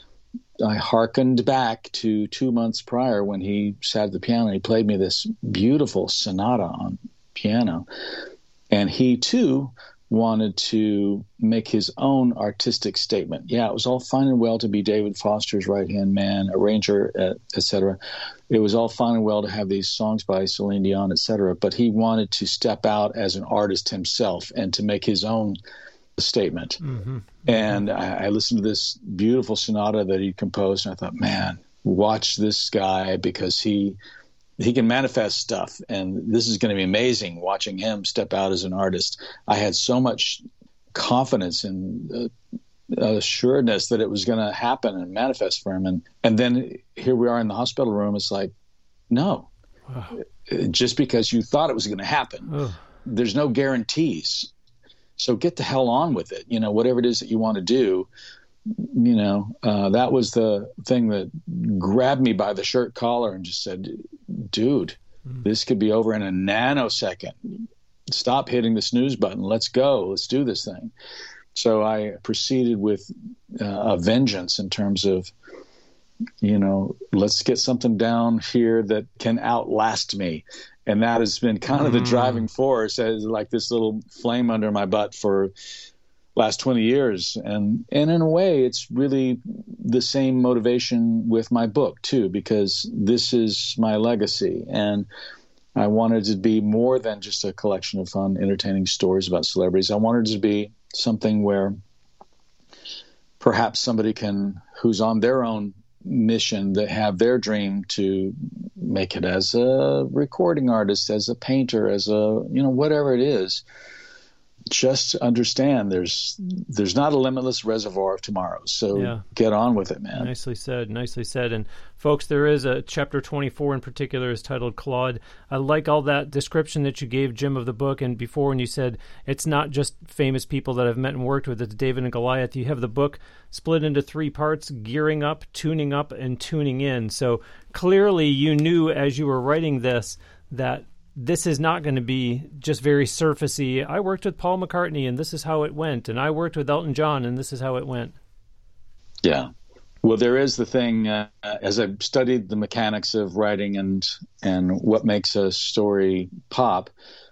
I hearkened back to two months prior when he sat at the piano and he played me this beautiful sonata on piano. And he, too, wanted to make his own artistic statement. Yeah, it was all fine and well to be David Foster's right-hand man, arranger, et cetera. It was all fine and well to have these songs by Celine Dion, et cetera. But he wanted to step out as an artist himself and to make his own statement. Mm-hmm. And I, I listened to this beautiful sonata that he composed, and I thought, man, watch this guy, because he he can manifest stuff, and this is going to be amazing watching him step out as an artist. I had so much confidence and uh, assuredness that it was going to happen and manifest for him. And, and then here we are in the hospital room. It's like, no, wow. Just because you thought it was going to happen, Ugh. There's no guarantees. So get the hell on with it. You know, whatever it is that you want to do, you know, uh, that was the thing that grabbed me by the shirt collar and just said, dude, mm. this could be over in a nanosecond. Stop hitting the snooze button. Let's go. Let's do this thing. So I proceeded with uh, a vengeance in terms of, you know, let's get something down here that can outlast me. And that has been kind of the driving force, as like this little flame under my butt for last twenty years. And, and in a way, it's really the same motivation with my book, too, because this is my legacy. And I wanted to be more than just a collection of fun, entertaining stories about celebrities. I wanted to be something where perhaps somebody can, who's on their own mission, that have their dream to make it as a recording artist, as a painter, as a, you know, whatever it is, just understand there's there's not a limitless reservoir of tomorrows. So yeah. Get on with it, man. Nicely said, nicely said. And folks, there is a chapter twenty-four in particular is titled Claude. I like all that description that you gave, Jim, of the book. And before, when you said it's not just famous people that I've met and worked with, it's David and Goliath. You have the book split into three parts: gearing up, tuning up, and tuning in. So clearly you knew as you were writing this that this is not going to be just very surfacey. I worked with Paul McCartney, and this is how it went. And I worked with Elton John, and this is how it went. Yeah. Well, there is the thing, uh, as I've studied the mechanics of writing and and what makes a story pop,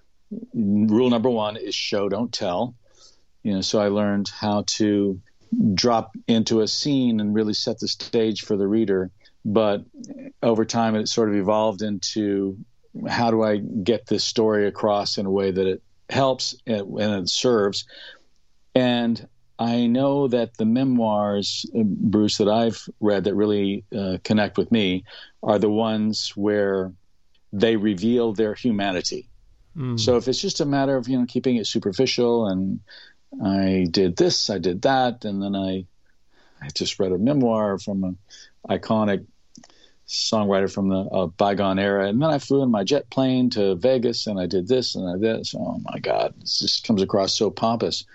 rule number one is show, don't tell. You know, so I learned how to drop into a scene and really set the stage for the reader. But over time, it sort of evolved into, how do I get this story across in a way that it helps and it serves? And I know that the memoirs, Bruce, that I've read that really uh, connect with me are the ones where they reveal their humanity. Mm. So if it's just a matter of, you know, keeping it superficial and I did this, I did that, and then I, I just read a memoir from an iconic songwriter from the uh, bygone era, and then I flew in my jet plane to Vegas, and I did this and I did this. Oh my God, this just comes across so pompous.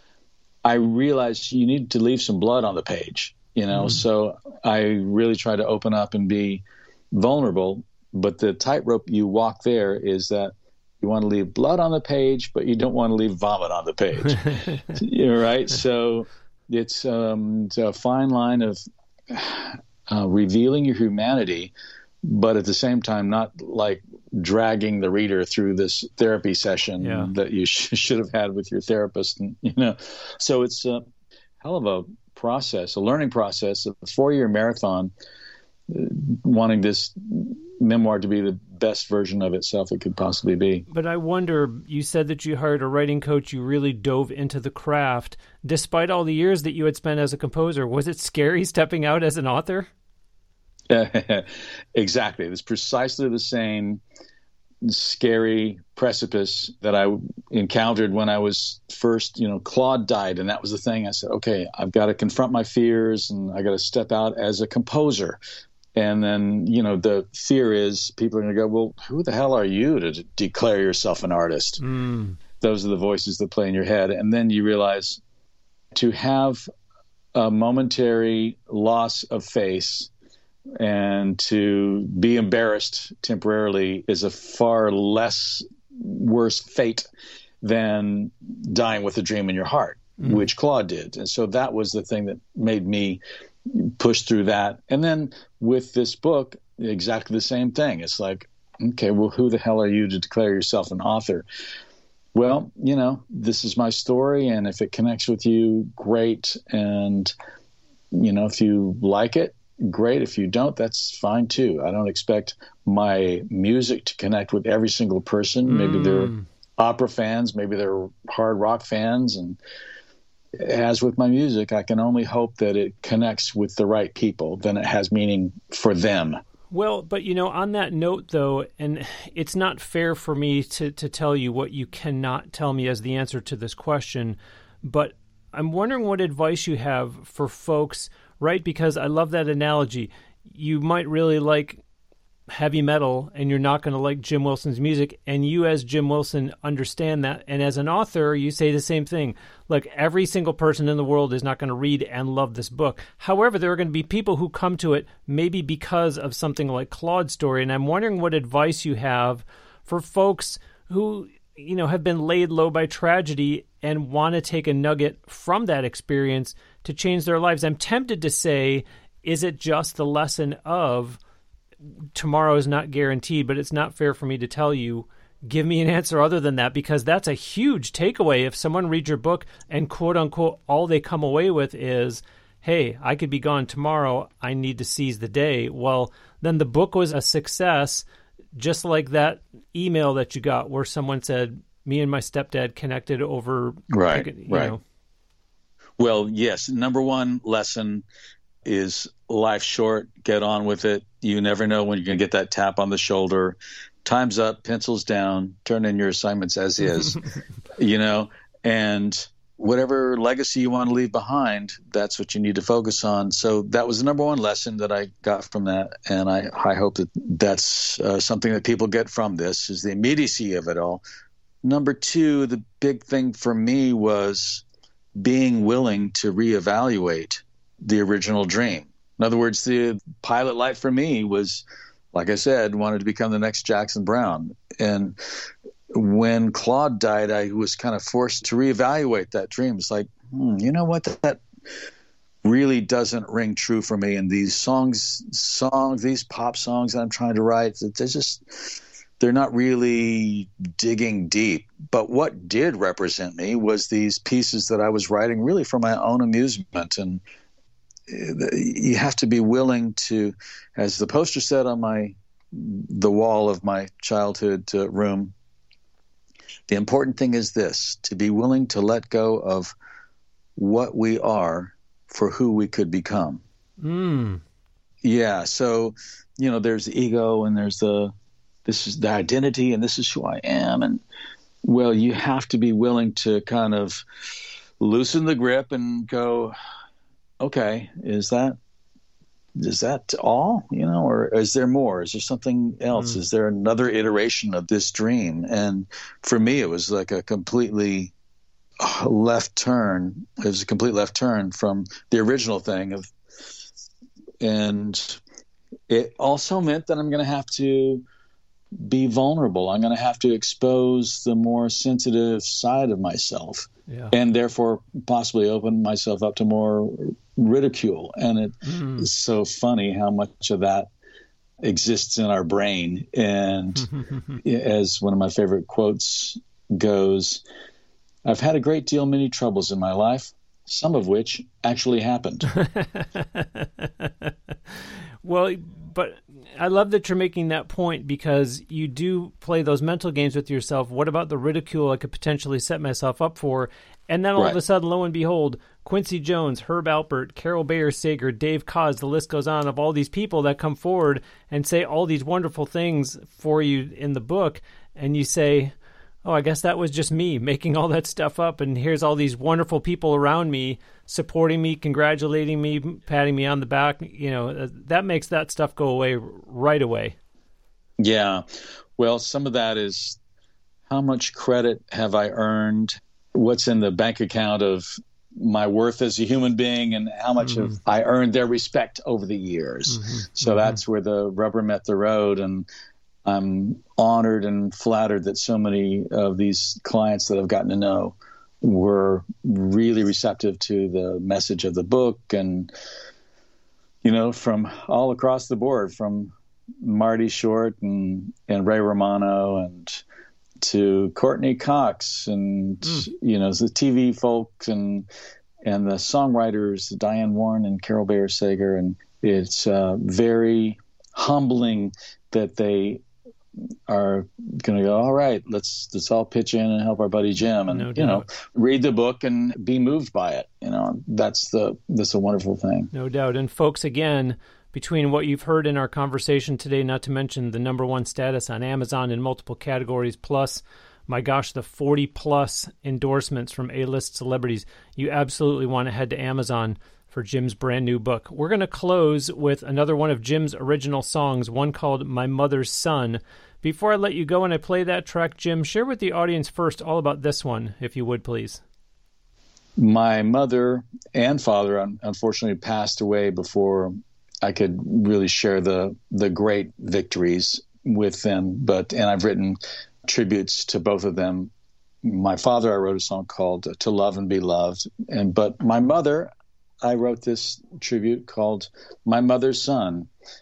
I realized you need to leave some blood on the page, you know. Mm. So I really try to open up and be vulnerable. But the tightrope you walk there is that you want to leave blood on the page, but you don't want to leave vomit on the page. You're right. So it's, um, it's a fine line of Uh, revealing your humanity, but at the same time not like dragging the reader through this therapy session yeah. that you sh- should have had with your therapist. And, you know, so it's a hell of a process, a learning process, a four-year marathon, uh, wanting this memoir to be the best version of itself it could possibly be. But I wonder, you said that you hired a writing coach, you really dove into the craft. Despite all the years that you had spent as a composer, was it scary stepping out as an author? Exactly. It was precisely the same scary precipice that I encountered when I was first, you know, Claude died. And that was the thing. I said, okay, I've got to confront my fears and I got to step out as a composer. And then, you know, the fear is people are going to go, well, who the hell are you to d- declare yourself an artist? Mm. Those are the voices that play in your head. And then you realize, to have a momentary loss of face and to be embarrassed temporarily is a far less worse fate than dying with a dream in your heart, mm. which Claude did. And so that was the thing that made me push through that. And then with this book, exactly the same thing. It's like, okay, well, who the hell are you to declare yourself an author? Well, you know, this is my story, and if it connects with you, great. And, you know, if you like it, great. If you don't, that's fine too. I don't expect my music to connect with every single person. Mm. Maybe they're opera fans, maybe they're hard rock fans. And as with my music, I can only hope that it connects with the right people, then it has meaning for them. Well, but, you know, on that note, though, and it's not fair for me to, to tell you what you cannot tell me as the answer to this question, but I'm wondering what advice you have for folks, right? Because I love that analogy. You might really like heavy metal and you're not going to like Jim Wilson's music, and you as Jim Wilson understand that, and as an author you say the same thing. Look, every single person in the world is not going to read and love this book. However, there are going to be people who come to it maybe because of something like Claude's story, and I'm wondering what advice you have for folks who, you know, have been laid low by tragedy and want to take a nugget from that experience to change their lives. I'm tempted to say, is it just the lesson of tomorrow is not guaranteed, but it's not fair for me to tell you. Give me an answer other than that, because that's a huge takeaway. If someone reads your book and quote unquote, all they come away with is, hey, I could be gone tomorrow, I need to seize the day. Well, then the book was a success, just like that email that you got where someone said, me and my stepdad connected over, right, you right. know. Well, yes. Number one lesson is life short, get on with it. You never know when you're going to get that tap on the shoulder. Time's up, pencils down, turn in your assignments as is, you know, and whatever legacy you want to leave behind, that's what you need to focus on. So that was the number one lesson that I got from that. And I, I hope that that's uh, something that people get from this, is the immediacy of it all. Number two, the big thing for me was being willing to reevaluate the original dream. In other words, the pilot light for me was, like I said, wanted to become the next Jackson Browne. And when Claude died, I was kind of forced to reevaluate that dream. It's like, hmm, you know what, that, that really doesn't ring true for me. And these songs, songs, these pop songs that I'm trying to write, they're just, they're not really digging deep. But what did represent me was these pieces that I was writing really for my own amusement. And you have to be willing to, as the poster said on my the wall of my childhood uh, room, the important thing is this: to be willing to let go of what we are for who we could become. Mm. Yeah. So, you know, there's the ego and there's the, this is the identity and this is who I am. And well, you have to be willing to kind of loosen the grip and go, okay, is that, is that all, you know, or is there more? Is there something else? Mm. Is there another iteration of this dream? And for me, it was like a completely left turn. It was a complete left turn from the original thing of, and it also meant that I'm going to have to be vulnerable. I'm going to have to expose the more sensitive side of myself, yeah. and therefore possibly open myself up to more ridicule. And it mm. is so funny how much of that exists in our brain. And as one of my favorite quotes goes, I've had a great deal many troubles in my life, some of which actually happened. Well, but I love that you're making that point, because you do play those mental games with yourself. What about the ridicule I could potentially set myself up for? And then all right. of a sudden, lo and behold, Quincy Jones, Herb Alpert, Carol Bayer Sager, Dave Koz, the list goes on of all these people that come forward and say all these wonderful things for you in the book. And you say, oh, I guess that was just me making all that stuff up. And here's all these wonderful people around me supporting me, congratulating me, patting me on the back. You know, that makes that stuff go away right away. Yeah. Well, some of that is how much credit have I earned? What's in the bank account of my worth as a human being and how much mm-hmm. of I earned their respect over the years. Mm-hmm. So mm-hmm. that's where the rubber met the road. And I'm honored and flattered that so many of these clients that I've gotten to know were really receptive to the message of the book. And, you know, from all across the board, from Marty Short and, and Ray Romano and to Courtney Cox and, mm. you know, the T V folks and and the songwriters, Diane Warren and Carol Bayer Sager. And it's uh, very humbling that they are going to go, all right, let's let's all pitch in and help our buddy Jim and, no you know, read the book and be moved by it. You know, that's the that's a wonderful thing. No doubt. And folks, again, between what you've heard in our conversation today, not to mention the number one status on Amazon in multiple categories, plus, my gosh, the forty plus endorsements from A-list celebrities, you absolutely want to head to Amazon for Jim's brand new book. We're going to close with another one of Jim's original songs, one called My Mother's Son. Before I let you go and I play that track, Jim, share with the audience first all about this one, if you would, please. My mother and father, unfortunately, passed away before I could really share the the great victories with them. But and I've written tributes to both of them. My father, I wrote a song called To Love and Be Loved. And but my mother, I wrote this tribute called My Mother's Son.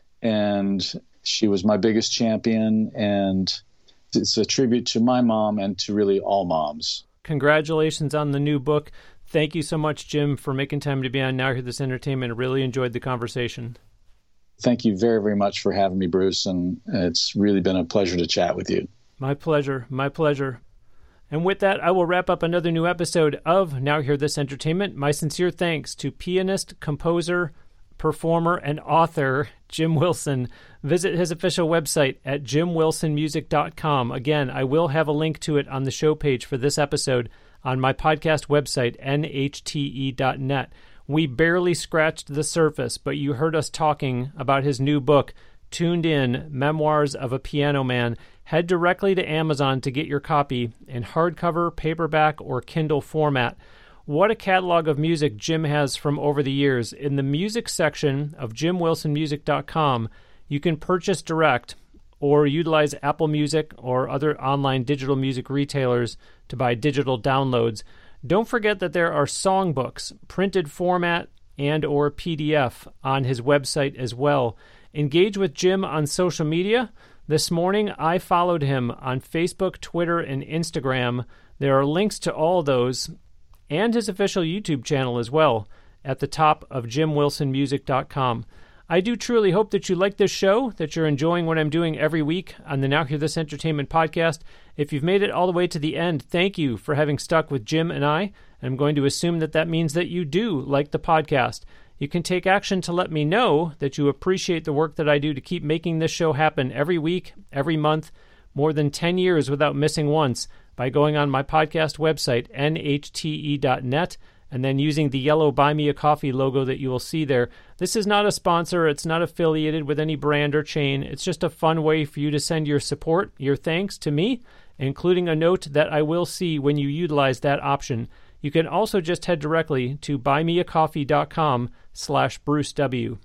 And she was my biggest champion. And it's a tribute to my mom and to really all moms. Congratulations on the new book. Thank you so much, Jim, for making time to be on Now Hear This Entertainment. I really enjoyed the conversation. Thank you very, very much for having me, Bruce. And it's really been a pleasure to chat with you. My pleasure. My pleasure. And with that, I will wrap up another new episode of Now Hear This Entertainment. My sincere thanks to pianist, composer, performer, and author Jim Wilson. Visit his official website at jim wilson music dot com. Again, I will have a link to it on the show page for this episode on my podcast website, N H T E dot net. We barely scratched the surface, but you heard us talking about his new book, Tuned In, Memoirs of a Piano Man. Head directly to Amazon to get your copy in hardcover, paperback, or Kindle format. What a catalog of music Jim has from over the years. In the music section of jim wilson music dot com, you can purchase direct or utilize Apple Music or other online digital music retailers to buy digital downloads. Don't forget that there are songbooks, printed format, and or P D F on his website as well. Engage with Jim on social media. This morning, I followed him on Facebook, Twitter, and Instagram. There are links to all those and his official YouTube channel as well at the top of jim wilson music dot com. I do truly hope that you like this show, that you're enjoying what I'm doing every week on the Now Hear This Entertainment podcast. If you've made it all the way to the end, thank you for having stuck with Jim and I. I'm going to assume that that means that you do like the podcast. You can take action to let me know that you appreciate the work that I do to keep making this show happen every week, every month, more than ten years without missing once, by going on my podcast website, N H T E dot net, and then using the yellow Buy Me a Coffee logo that you will see there. This is not a sponsor. It's not affiliated with any brand or chain. It's just a fun way for you to send your support, your thanks to me, including a note that I will see when you utilize that option. You can also just head directly to buymeacoffee.com slash Bruce W.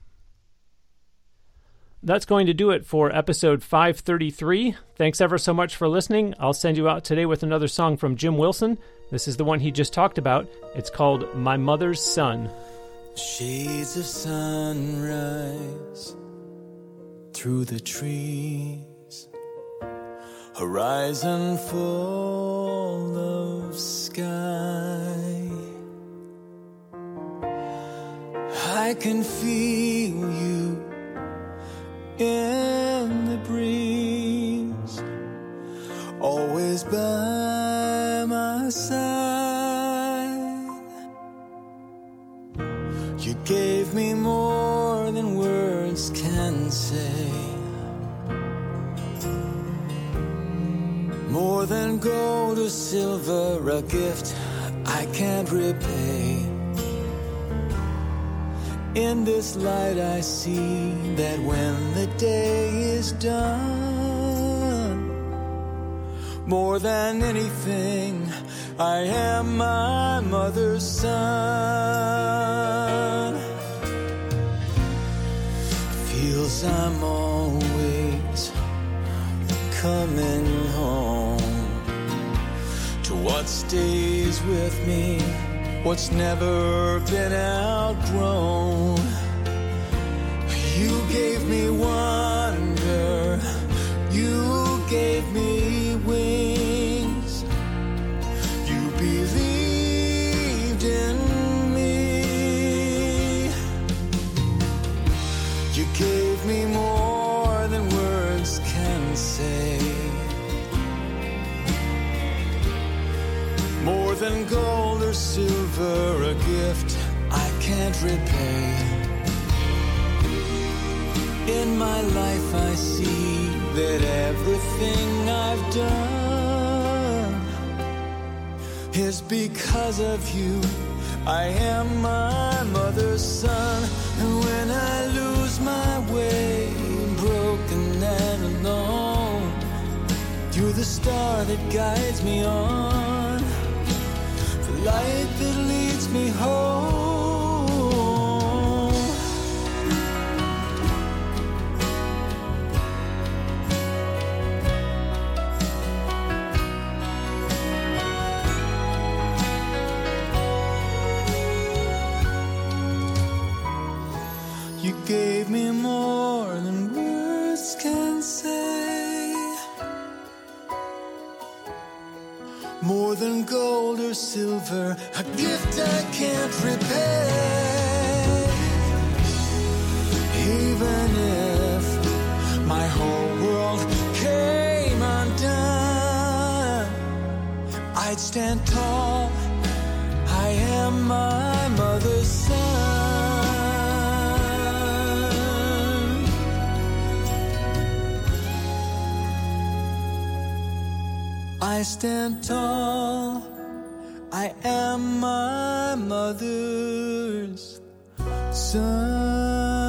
That's going to do it for episode five thirty-three. Thanks ever so much for listening. I'll send you out today with another song from Jim Wilson. This is the one he just talked about. It's called My Mother's Son. Shades of sunrise through the trees, horizon full of sky. I can feel you in the breeze, always by my side. You gave me more than words can say, more than gold or silver, a gift I can't repay. In this light I see that when the day is done, more than anything I am my mother's son. Feels I'm always coming home to what stays with me, what's never been outgrown. You gave me wonder, you gave me wings, you believed in me. You gave me more than words can say, more than gold or silver, a gift I can't repay. In my life I see that everything I've done is because of you. I am my mother's son, and when I lose my way, broken and alone, you're the star that guides me on, the light that leads me home. You gave me more than words can say, more than gold or silver, a gift I can't repay. Even if my whole world came undone, I'd stand tall. I am my mother's son. I stand tall, I am my mother's son.